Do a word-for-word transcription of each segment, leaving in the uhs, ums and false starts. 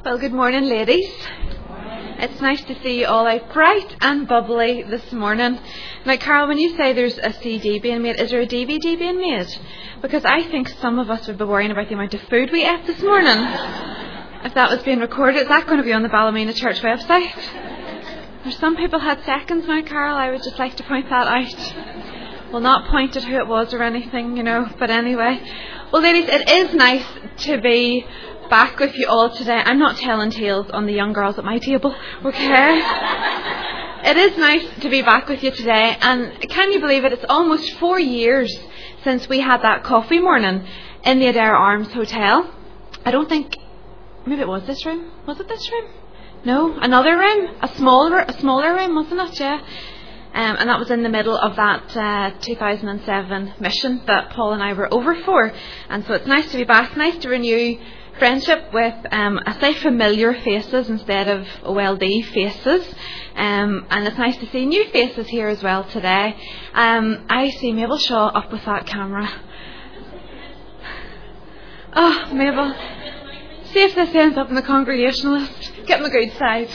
Well, good morning, ladies. It's nice to see you all out bright and bubbly this morning. Now, Carol, when you say there's a C D being made, is there a D V D being made? Because I think some of us would be worrying about the amount of food we ate this morning. If that was being recorded, is that going to be on the Ballymena Church website? There's some people had seconds now, Carol. I would just like to point that out. We'll not point at who it was or anything, you know, but anyway. Well, ladies, it is nice to be back with you all today. I'm not telling tales on the young girls at my table, okay? It is nice to be back with you today, and can you believe it? It's almost four years since we had that coffee morning in the Adair Arms Hotel. I don't think, maybe it was this room. Was it this room? No, another room, a smaller, a smaller room, wasn't it? Yeah. Um, and that was in the middle of that uh, two thousand seven mission that Paul and I were over for. And so it's nice to be back, nice to renew friendship with, um, I say familiar faces instead of O L D faces. Um, and it's nice to see new faces here as well today. Um, I see Mabel Shaw up with that camera. Oh, Mabel. See if this ends up in the Congregationalist. Get my good side.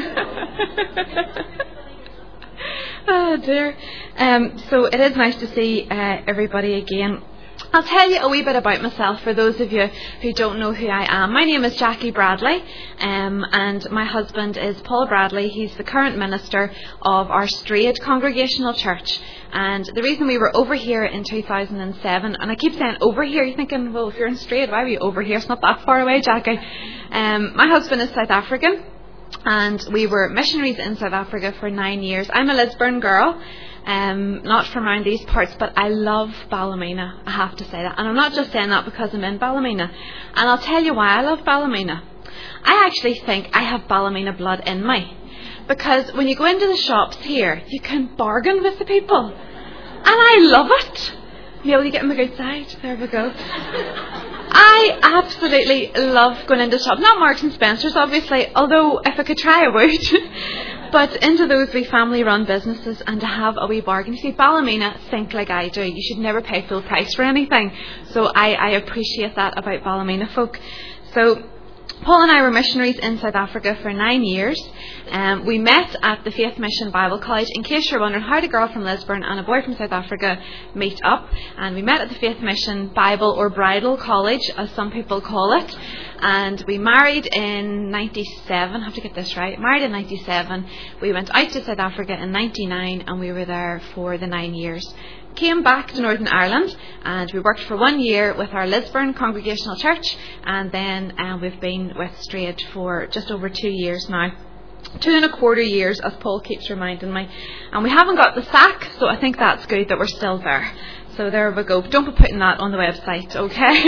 Oh dear. Um, so it is nice to see uh, everybody again. I'll tell you a wee bit about myself for those of you who don't know who I am. My name is Jackie Bradley, um, and my husband is Paul Bradley. He's the current minister of our Strayed Congregational Church. And the reason we were over here in two thousand seven, and I keep saying over here, you're thinking, well, if you're in Strayed, why are you over here? It's not that far away, Jackie. Um, my husband is South African, and we were missionaries in South Africa for nine years. I'm a Lisburn girl. Um, not from around these parts, but I love Ballymena, I have to say that. And I'm not just saying that because I'm in Ballymena. And I'll tell you why I love Ballymena. I actually think I have Ballymena blood in me. Because when you go into the shops here, you can bargain with the people. And I love it. Yeah, will you get on the good side? There we go. I absolutely love going into shops. Not Marks and Spencer's, obviously, although if I could try, I would. But into those wee family-run businesses and to have a wee bargain. You see, Ballymena think like I do. You should never pay full price for anything. So I, I appreciate that about Ballymena folk. So Paul and I were missionaries in South Africa for nine years. Um, we met at the Faith Mission Bible College. In case you're wondering, how did a girl from Lisburn and a boy from South Africa meet up? And we met at the Faith Mission Bible or Bridal College, as some people call it. And we married in ninety-seven. I have to get this right. Married in ninety-seven. We went out to South Africa in ninety-nine, and we were there for the nine years. Came back to Northern Ireland, and we worked for one year with our Lisburn Congregational Church, and then um, we've been with Strayed for just over two years now. Two and a quarter years, as Paul keeps reminding me. And we haven't got the sack, so I think that's good that we're still there. So there we go. Don't be putting that on the website,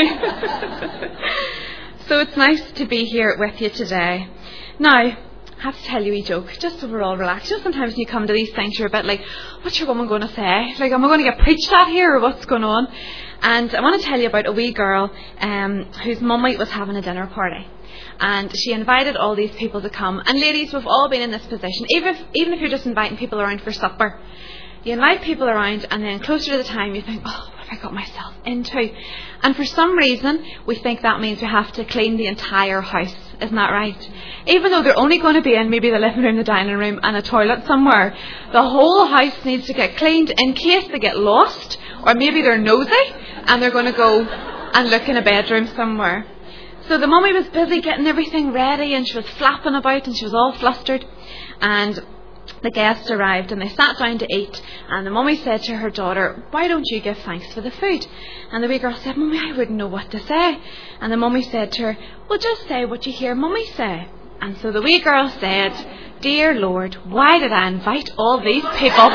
okay? So it's nice to be here with you today. Now, I have to tell you a joke, just so we're all relaxed. You know, sometimes when you come to these things, you're a bit like, what's your woman going to say? Like, am I going to get preached at here, or what's going on? And I want to tell you about a wee girl um, whose mummy was having a dinner party. And she invited all these people to come. And ladies, we've all been in this position. Even if, even if you're just inviting people around for supper, you invite people around, and then closer to the time you think, oh, what have I got myself into? And for some reason, we think that means we have to clean the entire house. Isn't that right? Even though they're only going to be in maybe the living room, the dining room, and a toilet somewhere, the whole house needs to get cleaned in case they get lost, or maybe they're nosy and they're going to go and look in a bedroom somewhere. So the mummy was busy getting everything ready, and she was flapping about, and she was all flustered. And the guests arrived, and they sat down to eat, and the mummy said to her daughter, why don't you give thanks for the food? And the wee girl said, Mummy, I wouldn't know what to say. And the mummy said to her, well, just say what you hear Mummy say. And so the wee girl said, dear Lord, why did I invite all these people?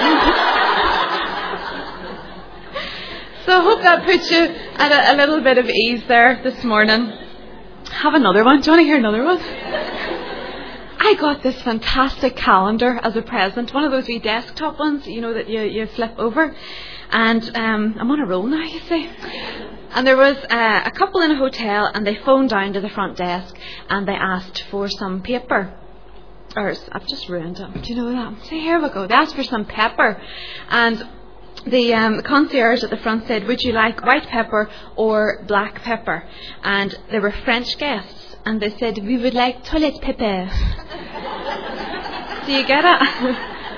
So I hope that puts you at a, a little bit of ease there this morning. Have another one. Do you want to hear another one? I got this fantastic calendar as a present, one of those wee desktop ones, you know, that you, you flip over. And um, I'm on a roll now, you see. And there was uh, a couple in a hotel, and they phoned down to the front desk, and they asked for some paper. Or, I've just ruined it. Do you know that? See, here we go. They asked for some pepper. And the um, concierge at the front said, would you like white pepper or black pepper? And there were French guests. and they said, "We would like toilet paper." Do you get it?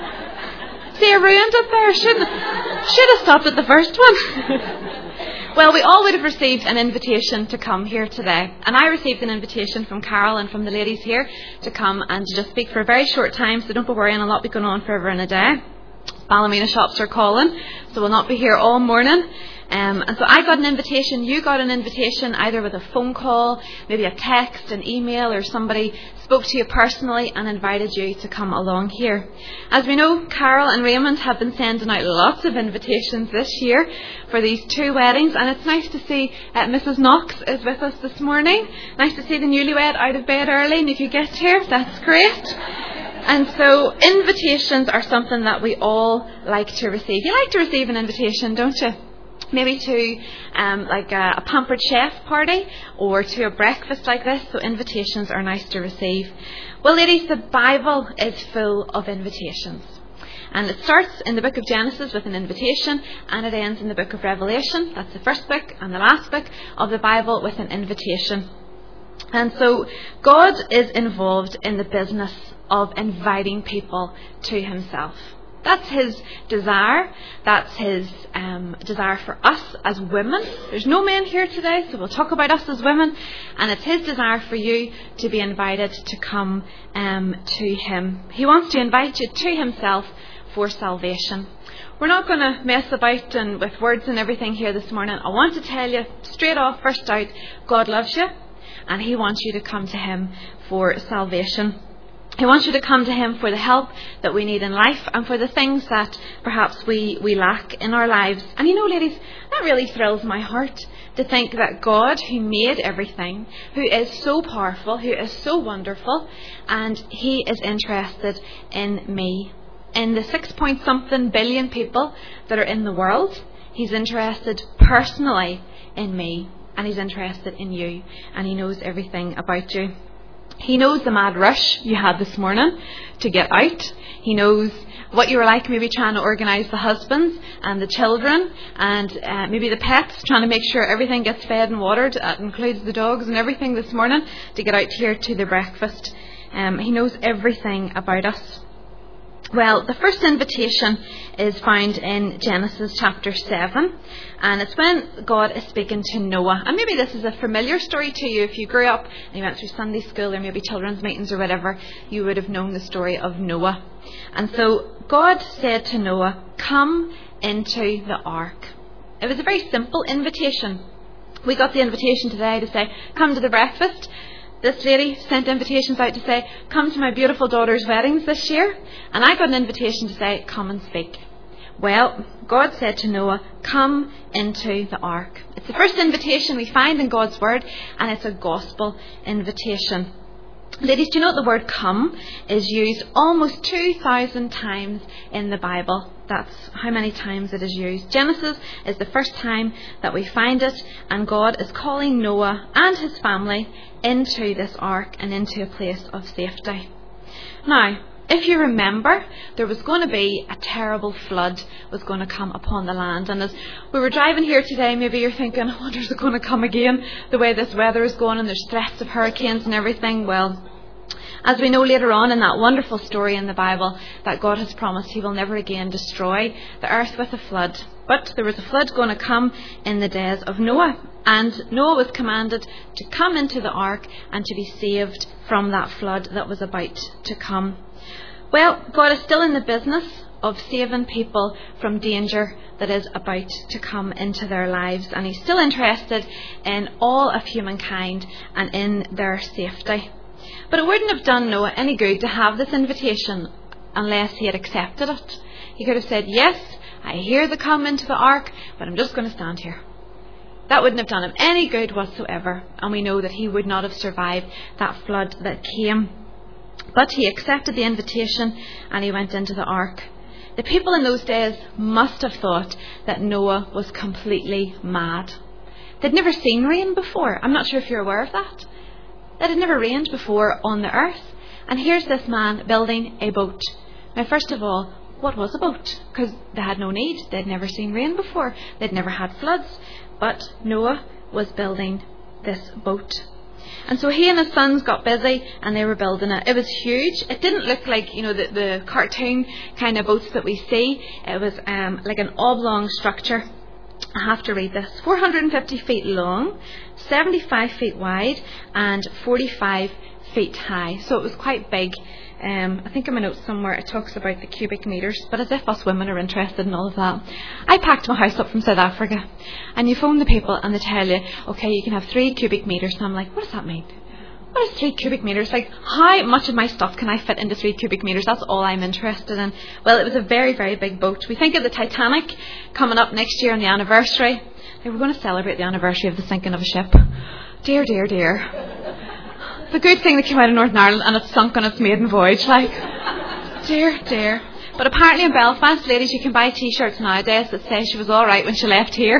See, I ruined it there. Should should have stopped at the first one. Well, we all would have received an invitation to come here today. And I received an invitation from Carol and from the ladies here to come and to just speak for a very short time. So don't be worrying, I'll not be going on forever in a day. Ballymena shops are calling, so we'll not be here all morning. Um, and so I got an invitation, you got an invitation, either with a phone call, maybe a text, an email, or somebody spoke to you personally and invited you to come along here. As we know, Carol and Raymond have been sending out lots of invitations this year for these two weddings, and it's nice to see uh, Missus Knox is with us this morning. Nice to see the newlywed out of bed early, and if you get here, that's great. And so invitations are something that we all like to receive. You like to receive an invitation, don't you? Maybe to um, like a, a pampered chef party or to a breakfast like this. So invitations are nice to receive. Well, ladies, the Bible is full of invitations. And it starts in the book of Genesis with an invitation, and it ends in the book of Revelation. That's the first book and the last book of the Bible with an invitation. And so God is involved in the business of inviting people to himself. That's his desire. That's his um, desire for us as women. There's no men here today, so we'll talk about us as women. And it's his desire for you to be invited to come um, to him. He wants to invite you to himself for salvation. We're not going to mess about and with words and everything here this morning. I want to tell you straight off, first out, God loves you, and he wants you to come to him for salvation. He wants you to come to him for the help that we need in life and for the things that perhaps we, we lack in our lives. And you know, ladies, that really thrills my heart to think that God, who made everything, who is so powerful, who is so wonderful, and he is interested in me. In the six point something billion people that are in the world, he's interested personally in me, and he's interested in you, and he knows everything about you. He knows the mad rush you had this morning to get out. He knows what you were like, maybe trying to organise the husbands and the children and uh, maybe the pets, trying to make sure everything gets fed and watered. That includes the dogs and everything this morning to get out here to the breakfast. Um, he knows everything about us. Well, the first invitation is found in Genesis chapter seven, and it's when God is speaking to Noah. And maybe this is a familiar story to you. If you grew up and you went through Sunday school or maybe children's meetings or whatever, you would have known the story of Noah. And so God said to Noah, "Come into the ark." It was a very simple invitation. We got the invitation today to say, "Come to the breakfast." This lady sent invitations out to say, "Come to my beautiful daughter's weddings this year." And I got an invitation to say, "Come and speak." Well, God said to Noah, "Come into the ark." It's the first invitation we find in God's word, and it's a gospel invitation. Ladies, do you know that the word "come" is used almost two thousand times in the Bible? That's how many times it is used. Genesis is the first time that we find it, and God is calling Noah and his family into this ark and into a place of safety. Now, if you remember, there was going to be a terrible flood was going to come upon the land. And as we were driving here today, maybe you're thinking, "I wonder, is it going to come again? The way this weather is going and there's threats of hurricanes and everything." Well, as we know later on in that wonderful story in the Bible, that God has promised he will never again destroy the earth with a flood. But there was a flood going to come in the days of Noah. And Noah was commanded to come into the ark and to be saved from that flood that was about to come. Well, God is still in the business of saving people from danger that is about to come into their lives. And he's still interested in all of humankind and in their safety. But it wouldn't have done Noah any good to have this invitation unless he had accepted it. He could have said, "Yes, I hear the come into the ark, but I'm just going to stand here." That wouldn't have done him any good whatsoever. And we know that he would not have survived that flood that came. But he accepted the invitation and he went into the ark. The people in those days must have thought that Noah was completely mad. They'd never seen rain before. I'm not sure if you're aware of that. It had never rained before on the earth. And here's this man building a boat. Now, first of all, what was a boat? Because they had no need. They'd never seen rain before. They'd never had floods. But Noah was building this boat. And so he and his sons got busy and they were building it. It was huge. It didn't look like, you know, the, the cartoon kind of boats that we see. It was um, like an oblong structure. I have to read this. four hundred fifty feet long, seventy-five feet wide, and forty-five feet high. So it was quite big. Um, I think in my notes somewhere it talks about the cubic metres, but as if us women are interested in all of that. I packed my house up from South Africa, and you phone the people and they tell you, okay, you can have three cubic metres, and I'm like, what does that mean? What is three cubic metres? Like, how much of my stuff can I fit into three cubic metres? That's all I'm interested in. Well, it was a very, very big boat. We think of the Titanic coming up next year on the anniversary. They were going to celebrate the anniversary of the sinking of a ship. Dear, dear, dear. It's a good thing that came out of Northern Ireland and it sunk on its maiden voyage. Like, dear, dear. But apparently in Belfast, ladies, you can buy T-shirts nowadays that say she was all right when she left here.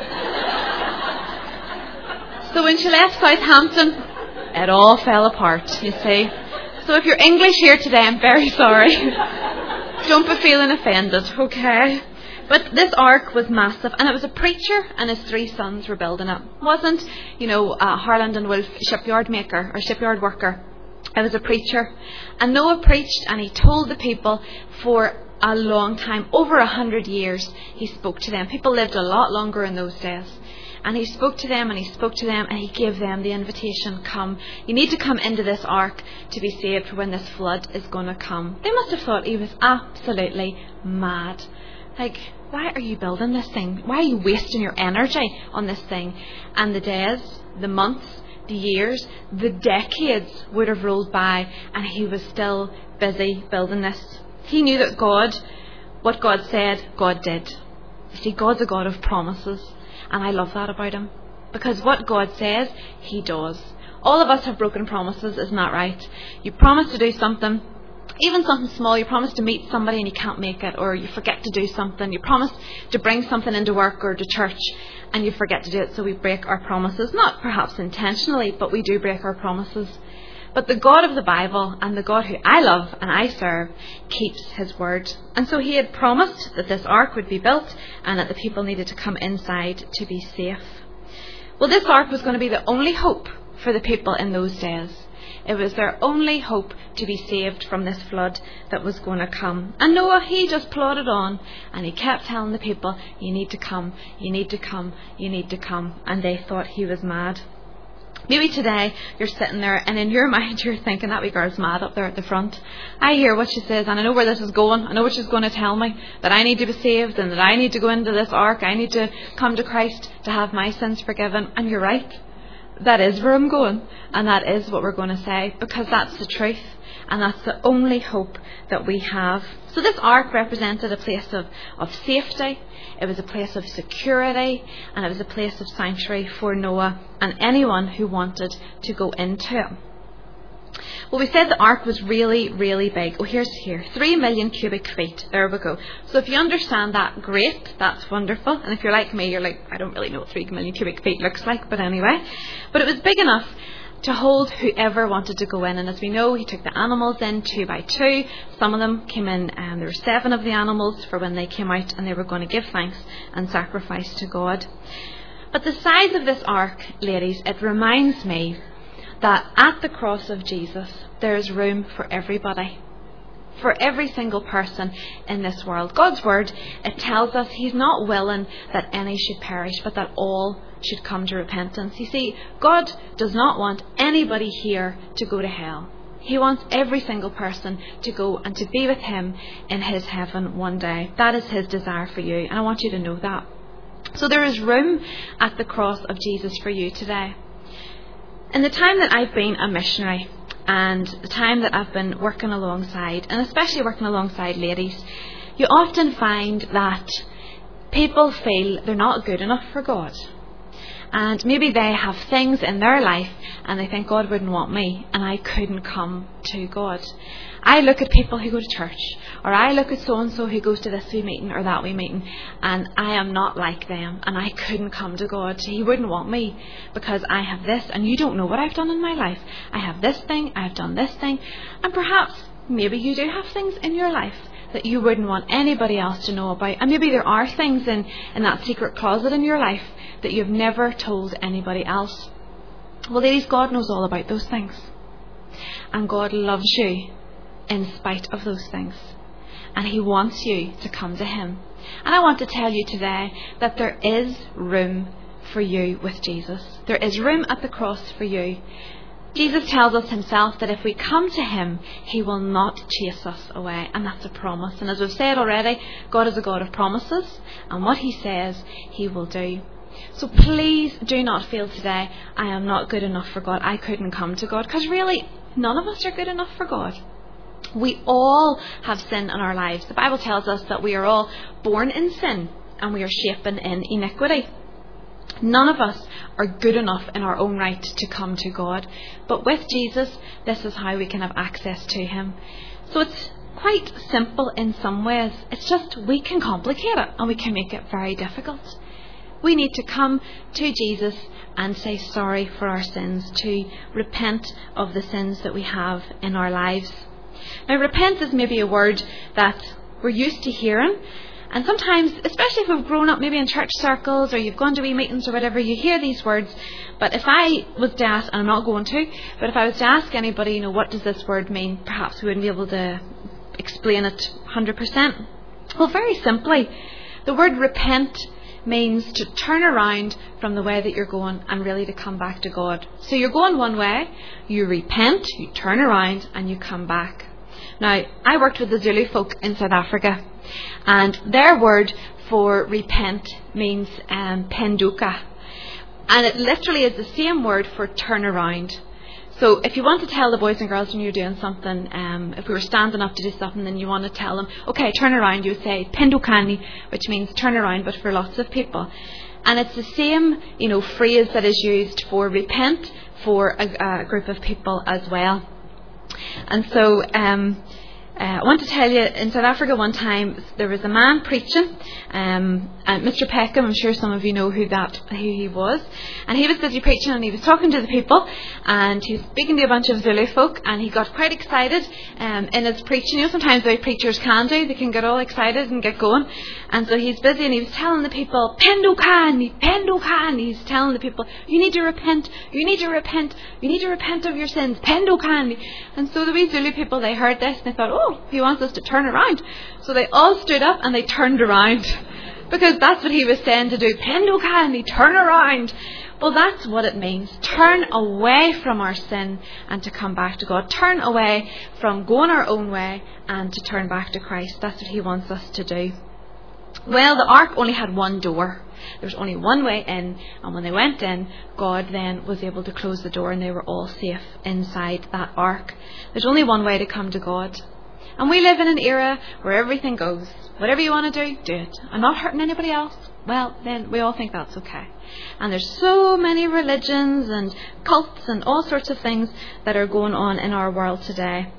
So when she left Southampton, it all fell apart, you see. So if you're English here today, I'm very sorry. Don't be feeling offended, okay? But this ark was massive, and it was a preacher and his three sons were building it. It wasn't, you know, a Harland and Wolff shipyard maker or shipyard worker. It was a preacher. And Noah preached and he told the people for a long time, over a hundred years, he spoke to them. People lived a lot longer in those days. And he spoke to them and he spoke to them and he gave them the invitation, come. You need to come into this ark to be saved when this flood is going to come. They must have thought he was absolutely mad. Like, why are you building this thing? Why are you wasting your energy on this thing? And the days, the months, the years, the decades would have rolled by and he was still busy building this. He knew that God, what God said, God did. You see, God's a God of promises. And I love that about him. Because what God says, he does. All of us have broken promises, isn't that right? You promise to do something, even something small. You promise to meet somebody and you can't make it, or you forget to do something. You promise to bring something into work or to church and you forget to do it, so we break our promises. Not perhaps intentionally, but we do break our promises. But the God of the Bible, and the God who I love and I serve, keeps his word. And so he had promised that this ark would be built and that the people needed to come inside to be safe. Well, this ark was going to be the only hope for the people in those days. It was their only hope to be saved from this flood that was going to come. And Noah, he just plodded on and he kept telling the people, you need to come, you need to come, you need to come. And they thought he was mad. Maybe today you're sitting there and in your mind you're thinking, that wee girl's mad up there at the front. I hear what she says and I know where this is going. I know what she's going to tell me, that I need to be saved and that I need to go into this ark. I need to come to Christ to have my sins forgiven. And you're right. That is where I'm going. And that is what we're going to say, because that's the truth. And that's the only hope that we have. So this ark represented a place of, of safety. It was a place of security. And it was a place of sanctuary for Noah and anyone who wanted to go into it. Well, we said the ark was really, really big. Oh, here's here. Three million cubic feet. There we go. So if you understand that, great. That's wonderful. And if you're like me, you're like, I don't really know what three million cubic feet looks like. But anyway. But it was big enough to hold whoever wanted to go in. And as we know, he took the animals in two by two. Some of them came in, and there were seven of the animals for when they came out and they were going to give thanks and sacrifice to God. But the size of this ark, ladies, it reminds me that at the cross of Jesus, there is room for everybody. For every single person in this world. God's word, it tells us he's not willing that any should perish, but that all should come to repentance. You see, God does not want anybody here to go to hell. He wants every single person to go and to be with him in his heaven one day. That is his desire for you, and I want you to know that. So there is room at the cross of Jesus for you today. In the time that I've been a missionary, and the time that I've been working alongside, and especially working alongside ladies, you often find that people feel they're not good enough for God. And maybe they have things in their life and they think God wouldn't want me and I couldn't come to God. I look at people who go to church, or I look at so-and-so who goes to this wee meeting or that wee meeting, and I am not like them and I couldn't come to God. He wouldn't want me because I have this, and you don't know what I've done in my life. I have this thing, I have done this thing, and perhaps maybe you do have things in your life that you wouldn't want anybody else to know about. And maybe there are things in, in that secret closet in your life that you've never told anybody else. Well, ladies, God knows all about those things. And God loves you in spite of those things. And He wants you to come to Him. And I want to tell you today that there is room for you with Jesus. There is room at the cross for you. Jesus tells us Himself that if we come to Him, He will not chase us away. And that's a promise. And as we've said already, God is a God of promises. And what He says, He will do. So please do not feel today, I am not good enough for God. I couldn't come to God. Because really, none of us are good enough for God. We all have sin in our lives. The Bible tells us that we are all born in sin and we are shapen in iniquity. None of us are good enough in our own right to come to God. But with Jesus, this is how we can have access to Him. So it's quite simple in some ways. It's just we can complicate it and we can make it very difficult. We need to come to Jesus and say sorry for our sins, to repent of the sins that we have in our lives. Now, repent is maybe a word that we're used to hearing. And sometimes, especially if we've grown up maybe in church circles or you've gone to wee meetings or whatever, you hear these words. But if I was to ask, and I'm not going to, but if I was to ask anybody, you know, what does this word mean? Perhaps we wouldn't be able to explain it one hundred percent. Well, very simply, the word repent means to turn around from the way that you're going and really to come back to God. So you're going one way, you repent, you turn around and you come back. Now, I worked with the Zulu folk in South Africa, and their word for repent means um, penduka, and it literally is the same word for turn around. So if you want to tell the boys and girls when you're doing something, um, if we were standing up to do something and you want to tell them, okay, turn around, you would say pendukani, which means turn around, but for lots of people. And it's the same, you know, phrase that is used for repent for a, a group of people as well. And so um, uh, I want to tell you, in South Africa one time there was a man preaching, um, and Mister Peckham, I'm sure some of you know who that who he was, and he was busy preaching and he was talking to the people and he was speaking to a bunch of Zulu folk, and he got quite excited um, in his preaching. You know, sometimes the way preachers can do, they can get all excited and get going, and so he's busy and he was telling the people, Pendukani, Pendukani, he's telling the people, you need to repent, you need to repent, you need to repent of your sins, Pendukani. And so the wee Zulu people, they heard this and they thought, oh, he wants us to turn around. So they all stood up and they turned around, because that's what he was saying to do. Pendukani, turn around. Well, that's what it means. Turn away from our sin and to come back to God. Turn away from going our own way and to turn back to Christ. That's what He wants us to do. Well, the ark only had one door. There was only one way in, and when they went in, God then was able to close the door and they were all safe inside that ark. There's only one way to come to God. And we live in an era where everything goes. Whatever you want to do, do it. I'm not hurting anybody else. Well, then we all think that's okay. And there's so many religions and cults and all sorts of things that are going on in our world today.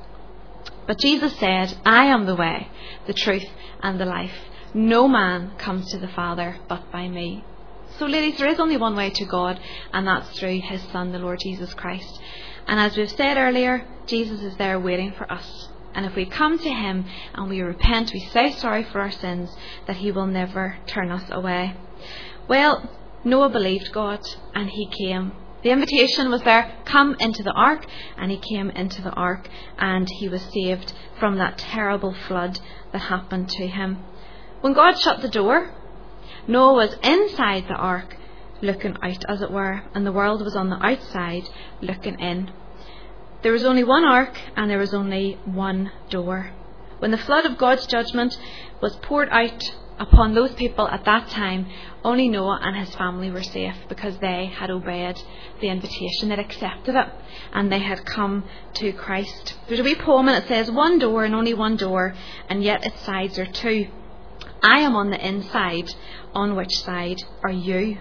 But Jesus said, I am the way, the truth and the life. No man comes to the Father but by me. So ladies, there is only one way to God, and that's through His Son, the Lord Jesus Christ. And as we've said earlier, Jesus is there waiting for us. And if we come to Him and we repent, we say sorry for our sins, that He will never turn us away. Well, Noah believed God and he came. The invitation was there, come into the ark, and he came into the ark and he was saved from that terrible flood that happened to him. When God shut the door, Noah was inside the ark looking out, as it were, and the world was on the outside looking in. There was only one ark and there was only one door. When the flood of God's judgment was poured out upon those people at that time, only Noah and his family were safe, because they had obeyed the invitation, they'd accepted it, and they had come to Christ. There's a wee poem and it says, one door and only one door, and yet its sides are two. I am on the inside, on which side are you?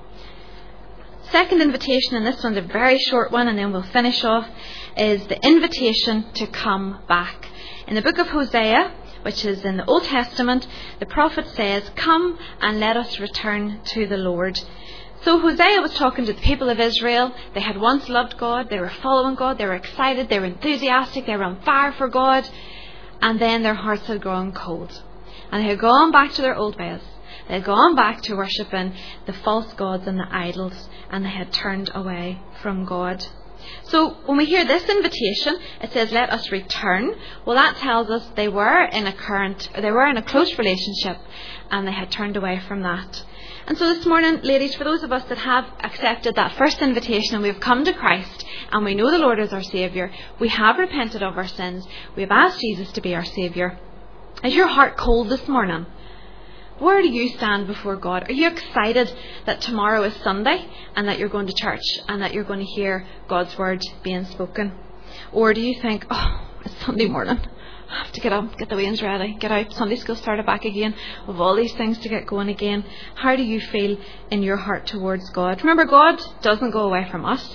Second invitation, and this one's a very short one and then we'll finish off, is the invitation to come back. In the book of Hosea, which is in the Old Testament, the prophet says, come and let us return to the Lord. So Hosea was talking to the people of Israel. They had once loved God, they were following God, they were excited, they were enthusiastic, they were on fire for God, and then their hearts had grown cold. And they had gone back to their old ways. They had gone back to worshipping the false gods and the idols, and they had turned away from God. So when we hear this invitation, it says, let us return. Well, that tells us they were in a current, they were in a close relationship, and they had turned away from that. And so this morning, ladies, for those of us that have accepted that first invitation and we've come to Christ and we know the Lord is our Saviour, we have repented of our sins, we have asked Jesus to be our Saviour. Is your heart cold this morning? Where do you stand before God? Are you excited that tomorrow is Sunday and that you're going to church and that you're going to hear God's word being spoken? Or do you think, oh, it's Sunday morning, I have to get up, get the wains ready, get out, Sunday school started back again, with all these things to get going again? How do you feel in your heart towards God? Remember, God doesn't go away from us.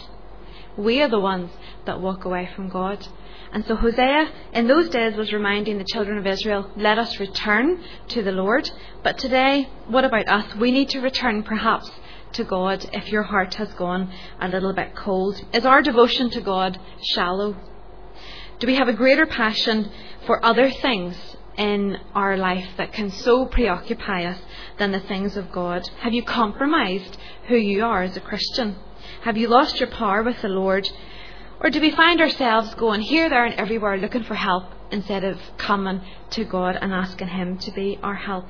We are the ones that walk away from God. And so Hosea in those days was reminding the children of Israel, let us return to the Lord. But today, what about us? We need to return perhaps to God if your heart has gone a little bit cold. Is our devotion to God shallow? Do we have a greater passion for other things in our life that can so preoccupy us than the things of God? Have you compromised who you are as a Christian? Have you lost your power with the Lord? Or do we find ourselves going here, there and everywhere looking for help instead of coming to God and asking Him to be our help?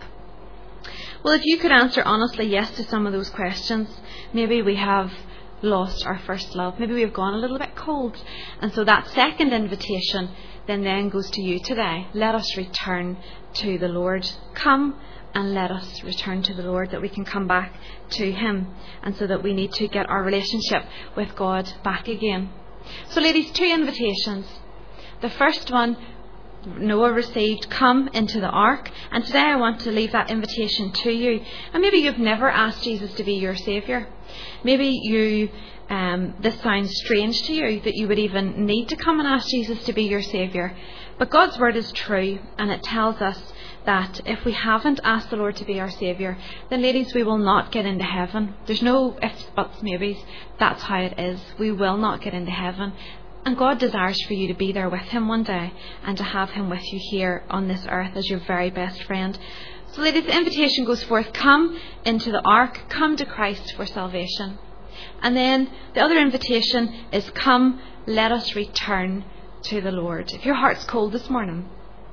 Well, if you could answer honestly yes to some of those questions, maybe we have lost our first love. Maybe we have gone a little bit cold. And so that second invitation then then goes to you today. Let us return to the Lord. Come and let us return to the Lord, that we can come back to Him, and so that we need to get our relationship with God back again. So ladies, two invitations. The first one Noah received, come into the ark. And today I want to leave that invitation to you. And maybe you've never asked Jesus to be your Saviour. Maybe you, um, this sounds strange to you, that you would even need to come and ask Jesus to be your Saviour. But God's word is true, and it tells us that if we haven't asked the Lord to be our Saviour, then ladies, we will not get into heaven. There's no ifs, buts, maybes. That's how it is. We will not get into heaven. And God desires for you to be there with Him one day, and to have Him with you here on this earth as your very best friend. So ladies, the invitation goes forth, come into the ark, come to Christ for salvation. And then the other invitation is, come, let us return to the Lord. If your heart's cold this morning,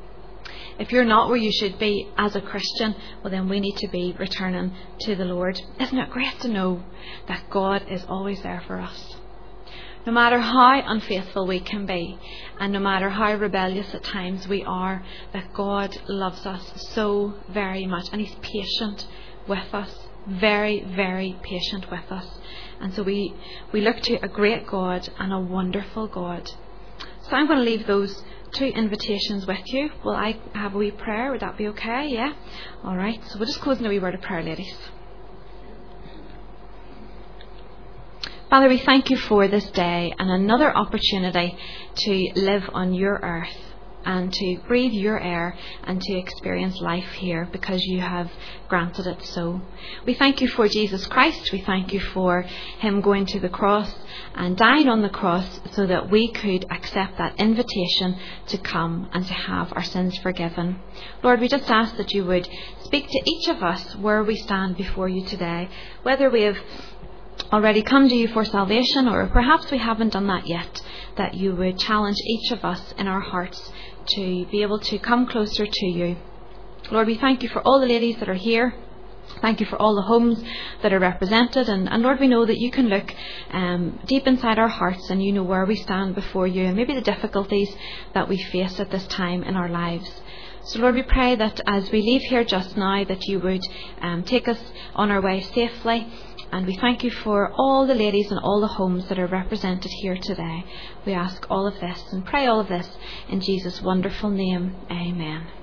if you're not where you should be as a Christian, well then we need to be returning to the Lord. Isn't it great to know that God is always there for us? No matter how unfaithful we can be, and no matter how rebellious at times we are, that God loves us so very much, and He's patient with us, very, very patient with us. And so we, we look to a great God and a wonderful God. So I'm going to leave those two invitations with you. Will I have a wee prayer? Would that be okay? Yeah? Alright, so we'll just close in a wee word of prayer, ladies. Father, we thank you for this day and another opportunity to live on your earth and to breathe your air and to experience life here because you have granted it so. We thank you for Jesus Christ. We thank you for Him going to the cross and dying on the cross so that we could accept that invitation to come and to have our sins forgiven. Lord, we just ask that you would speak to each of us where we stand before you today, whether we have already come to you for salvation, or perhaps we haven't done that yet, that you would challenge each of us in our hearts to be able to come closer to you. Lord, we thank you for all the ladies that are here. Thank you for all the homes that are represented, and, and Lord, we know that you can look um, deep inside our hearts, and you know where we stand before you and maybe the difficulties that we face at this time in our lives. So Lord, we pray that as we leave here just now, that you would um, take us on our way safely. And we thank you for all the ladies and all the homes that are represented here today. We ask all of this and pray all of this in Jesus' wonderful name. Amen.